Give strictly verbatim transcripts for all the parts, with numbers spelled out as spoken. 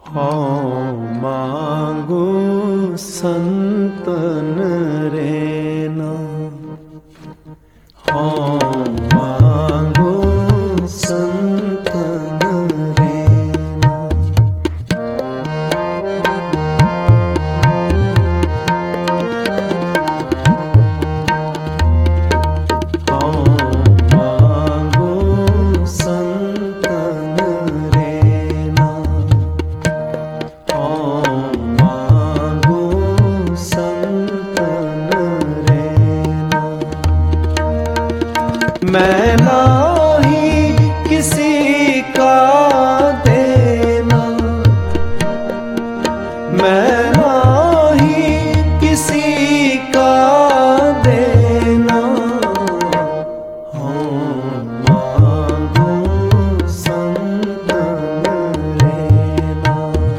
हाँ मांगो संतन रेना, हाँ मांगो संतन रेना। हाँ मांगो संतन रेना, हाँ मांगो संतन रेना। मैं नाही किसी का देना, मैं नाही किसी का देना। हाँ मांगो संतन रेना,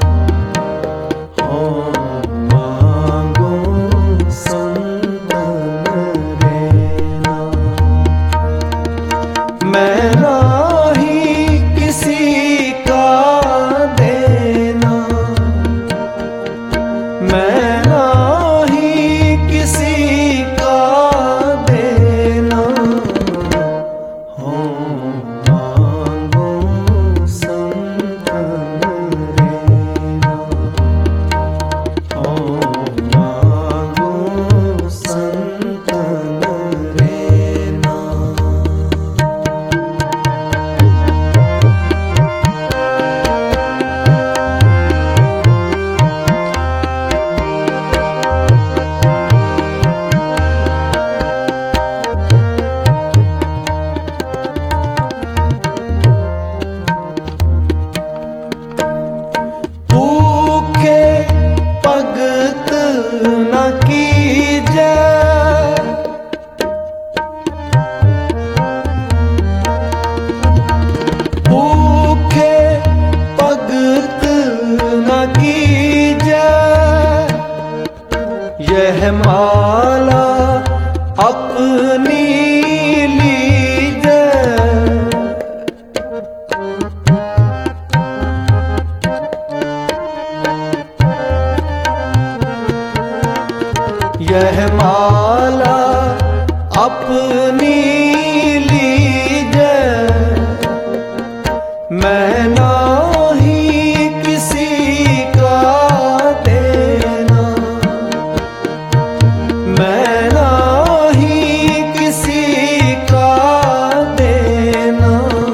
हाँ मांगो संतन रेना। मैं नाही किसी का देना, मैं नाही किसी का देना। हाँ मांगो संतन रेना, हाँ मांगो संतन रेना। भूखे भगत न कीजै, भूखे भगत न कीजै। यह माला अपनी लीजै, यह माला अपनी लीजै। मैं नाही किसी का देना, मैं नाही किसी का देना।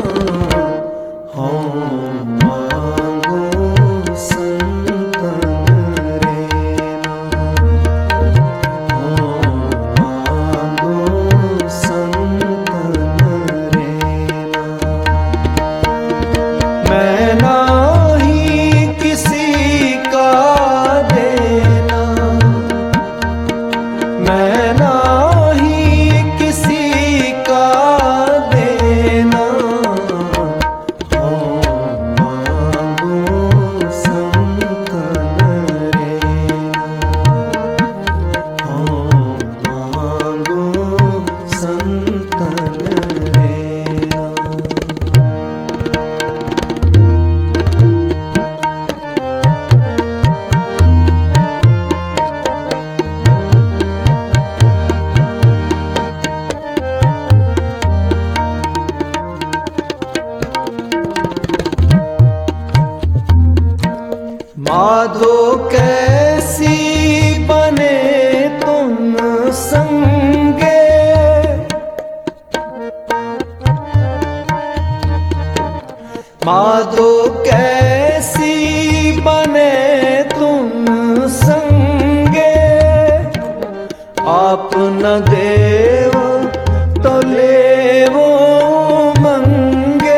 हाँ मांगो संतन रेना, हाँ मांगो संतन रेना। मैं नाही किसी का देना, मैं नाही किसी का देना। हाँ मांगो संतन रेना, हाँ मांगो संतन रेना। माधो कैसी बने तुम संगे, माधो कैसी बने तुम संगे। आप न देव तो लेवो मंगे,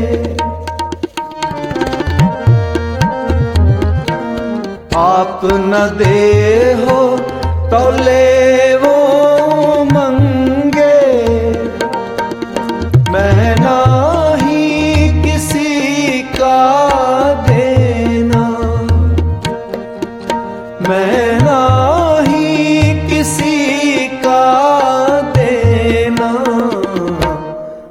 आप न देहो तो लेवो मंगे। मैं नाही किसी का देना, मैं नाही किसी का देना।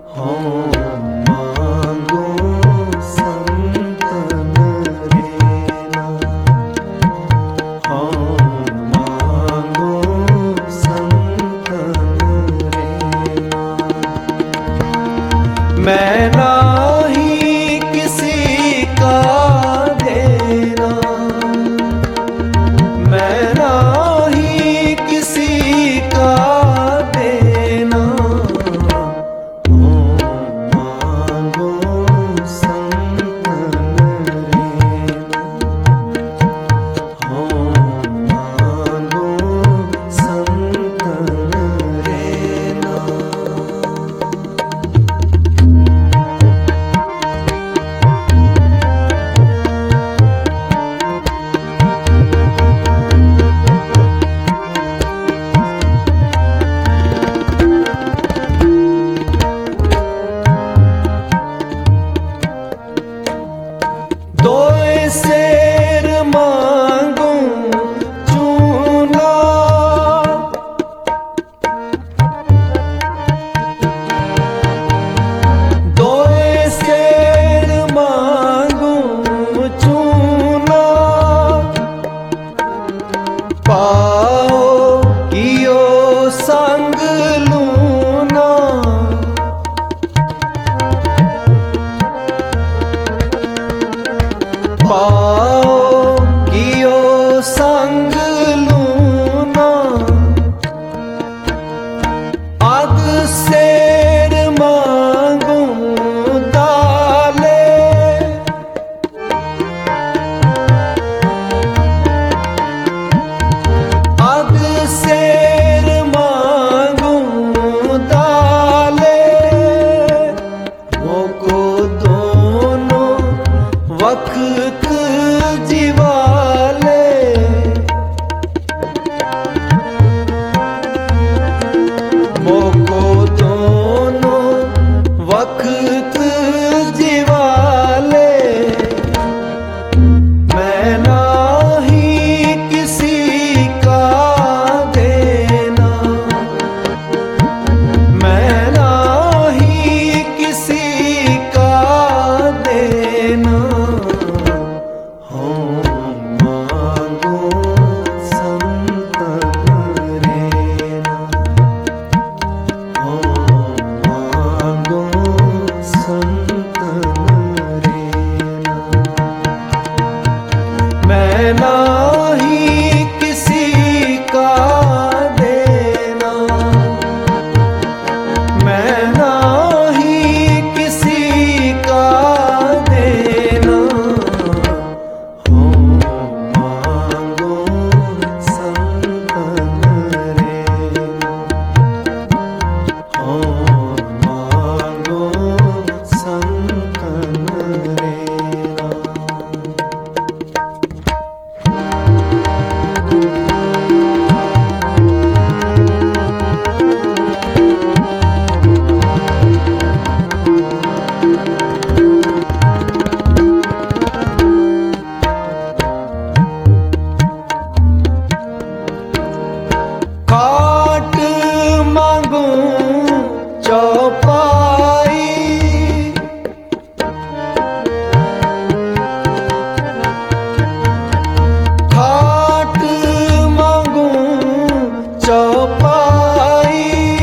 हाँ मांगो संतन रेना, सेर मांगू चूना, दोए सेर मांगू चूना, पाओ कियो संग लूना, पाओ कियो संग लूना, अग सेर मांगू दाले, अग सेर मांगू दाले, मोको दोनों वक्त जीवाले, मोको दोनों वक्त जीवाले, मैं नाही किसी का देना, मैं नाही किसी का देना, मैं नाही किसी का देना, मैं नाही किसी का देना, हो मांगो संतन रेना, हो मांगो संतन रेना। खाट मांगू चौपाई, खाट मांगू चौपाई,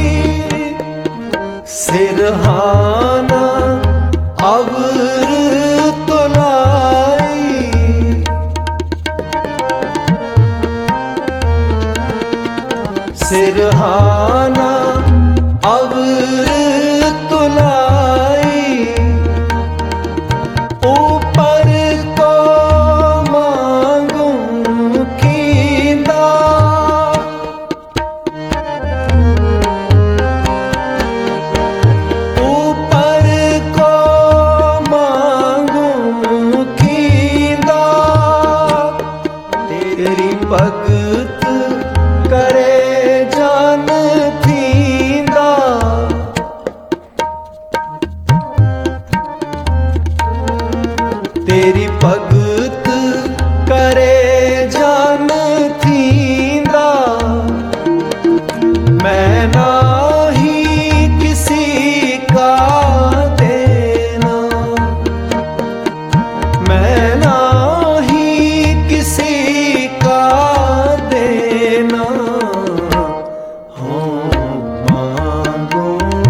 सिरहाना अवर तुलाई, सिरहाना अवर तुलाई, ऊपर को मांगू कींदा, ऊपर को मांगू कींदा, तेरी भगत करे जान थींदा, तेरी भगत करे जान थींदा, मैं नाही किसी का देना, मैं नाही किसी का देना, हो मांगो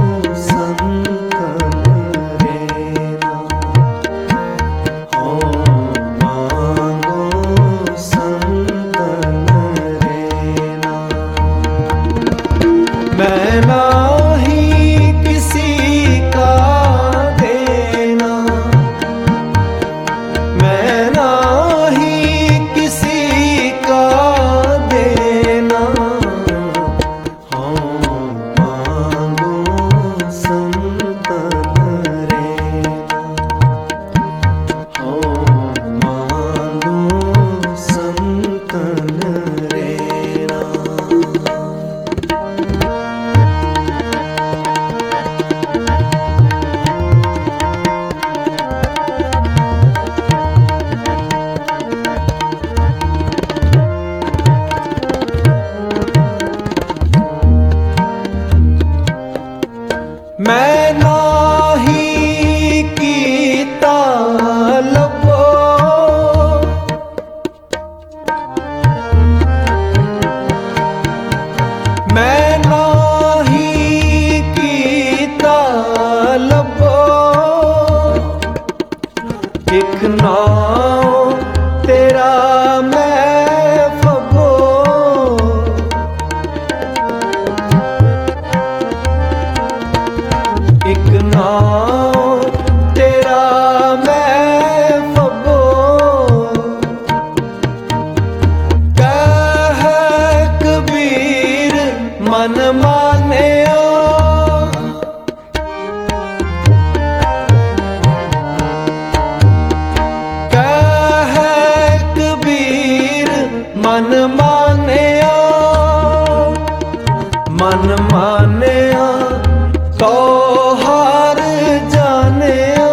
संतन रेना, हो मांगो मन मानिया कह कबीर मन मानिया मन मानिया तो हार जानिया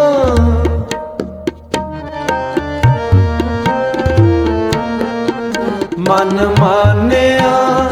मन मानिया